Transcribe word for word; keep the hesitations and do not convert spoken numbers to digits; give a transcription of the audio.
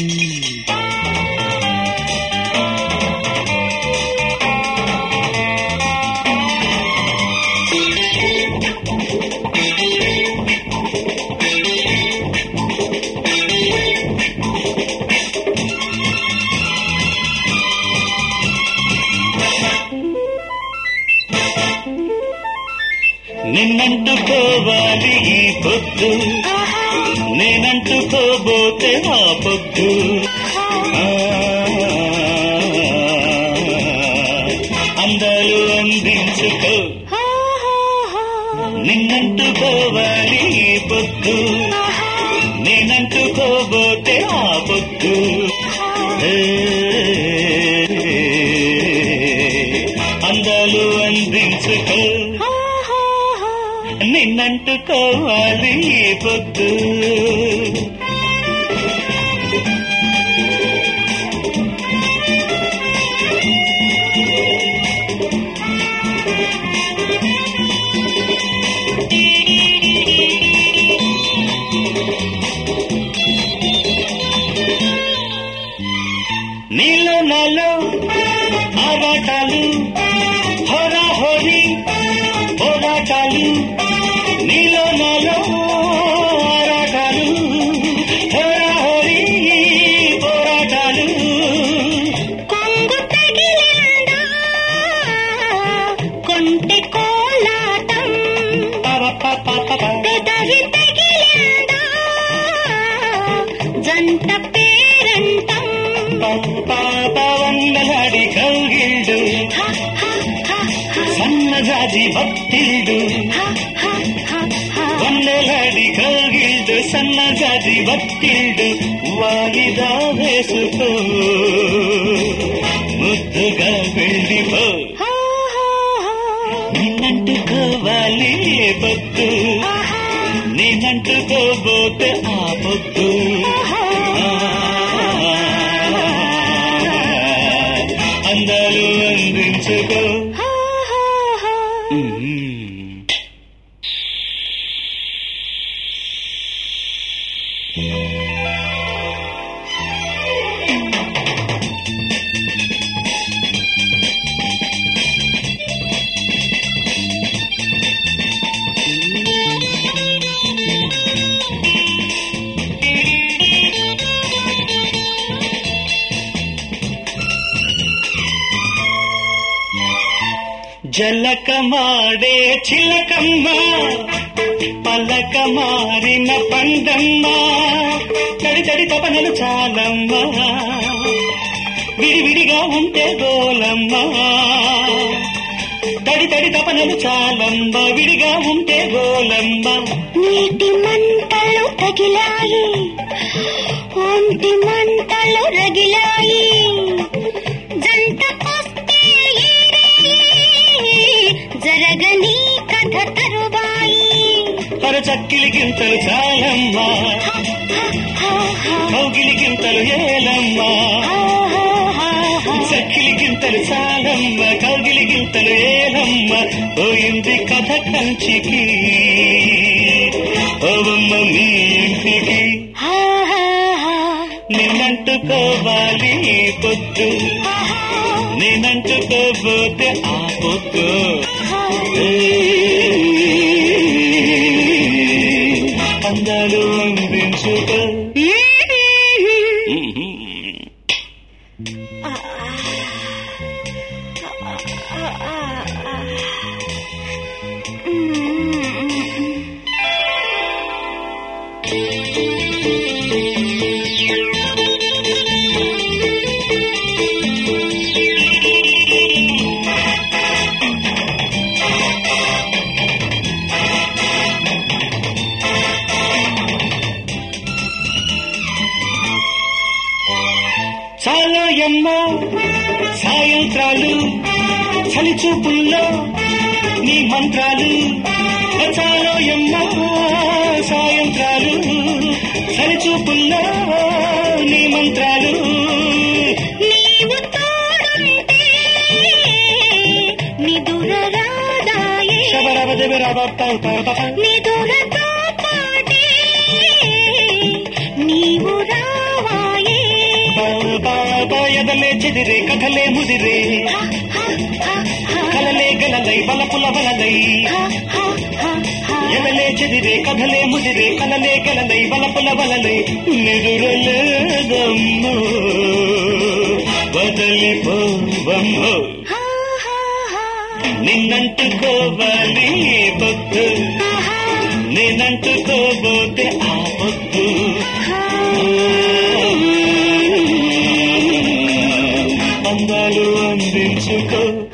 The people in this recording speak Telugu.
నిన్నంటుకోవాలి ఈ పొద్దు, నేనంటుకోబోతే ఆ పొద్దు. అందాలు అందించుకో, నిన్నంటుకోవాలి ఈ పొద్దు, నేనంటుకోబోతే ఆ పొద్దు. అందాలు అందించుకో, నిన్నంటుకోవాలి ఈ పొద్దు. నీలో నాలో ఆరాటాలు, హోరా హోరీ పోరాటాలు. నీలో నాలో ఆరాటాలు, హోరా హోరీ పోరాటాలు. కొంగు తగిలిందా కొంటె కోలాటం, పెదవి తగిలిందా జంట పేరంటం. పాప వందలాడి కౌగిల్డు, సన్నజాజి భక్తిల్డు. వందలాడి కౌగిల్డు, సన్నజాజి భక్తిల్డు. వాయిదా వేసుకో, ముద్దుగా వెళ్ళిపో. నిన్నంటుకోవాలి పొద్దు, నేనంటుకోబోతే ఆ పొద్దు. అందాలు అందించుకో. జలకమాడే చిలకమ్మ, పలక మారిన పందమ్మ. తడి తడి తపనలు చాలమ్మ, విడివిడిగా ఉంటే గోలమ్మ. తడి తడి తపనలు చాలమ్మ, విడిగా ఉంటే గోలమ్మ. నీటి మంటలు తగిలాయి, ఒంటి మంటలు రగిలాయి. జంట జరగని కథ తరువాయి. అర చక్కిలి గింతలు చాలమ్మా, కౌగిలి గింతలు ఏలమ్మా. చక్కిలి గింతలు చాలమ్మ, కౌగిలి గింతలు ఏలమ్మ. పోయింది కథ కంచికి, ఓవమ్మ మీ ఇంటికి. నిన్నంటుకోవాలి పొద్దు, నేనంటుకోబోతే ఆ పొద్దు. అందాలు అందించుకో. చాలో ఎమ్మో సాయంత్రాలు, చలి చూపుల్లో నీ మంత్రాలు. చాలో ఎమ్మో సాయంత్రాలు, చలి చూపుల్లో నీ మంత్రాలు. నీవు తోడుంటే నిదుర రాదాయే, నిదురతో పాటే నీవు రావాయే. ఎదలే చెదిరే కథలే ముదిరే కలలే గలలై బలపుల బలలై ఎదలే చెదిరే కథలే ముదిరే కలలే గలలై బలపుల బలలై నిదురలేదమ్మో వదలిపోవమ్మో నిన్నంటుకోవాలి పొద్దు నేనంటుకోబోతే ఆ పొద్దు అందాలు అందించుకో